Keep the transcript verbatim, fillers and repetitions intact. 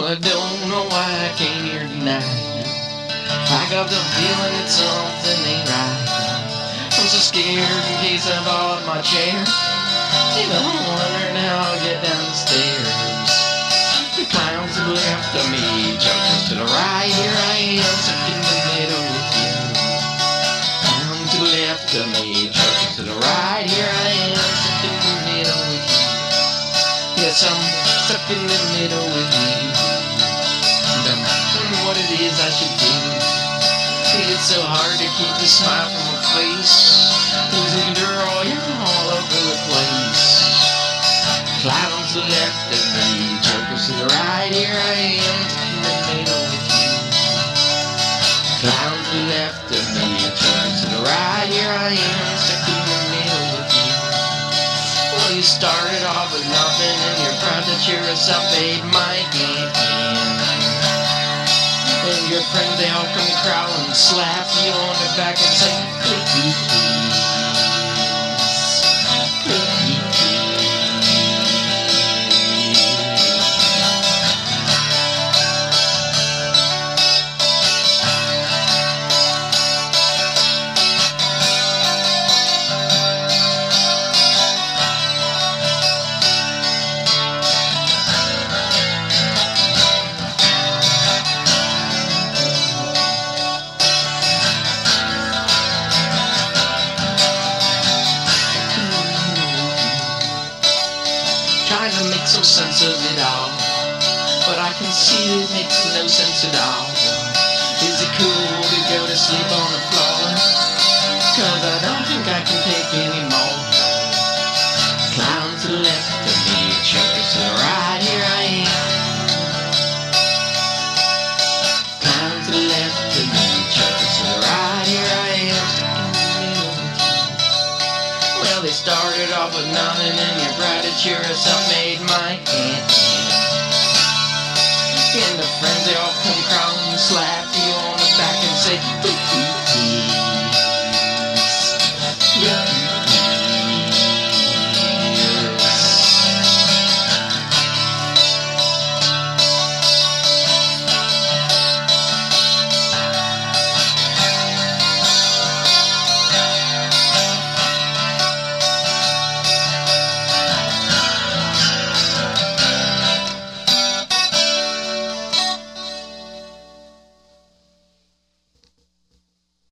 Well, I don't know why I came here tonight. I got the feeling that something ain't right. I'm so scared in case I fall in my chair. And I'm wondering how I'll get down the stairs. The clowns to the left of me, jokers to the right. Here I am, stuck in the middle with you. Clowns to the left of me, jokers to the right. Here I am, stuck in the middle with you. Yes, I'm stuck in the middle with you. And I'm wondering what it is I should do. It's so hard to keep the smile from my face. Losing girl, you're all over the place. Clowns to the left of me, jokers to the right. Here I am, stuck in the middle with you. Clowns to the left of me, jokers to the right. Here I am, stuck in the middle with you. Well, you started off with nothing, and you're proud that you're a self-made Mike. And your friends, they all come crowding, slap you on the back and say, please, please, please. Trying to make some sense of it all, but I can see it makes no sense at all. Is it cool to go to sleep on the floor? Cause I don't think I can take any more. Clowns to the left of me, jokers to the right. Here I am. Clowns to the left of me, jokers to the right. Here I am, stuck in the middle with you. Well, they started off with nothing, and you're proud that you're a self-made Mike. And the friends, they all come crawling and slap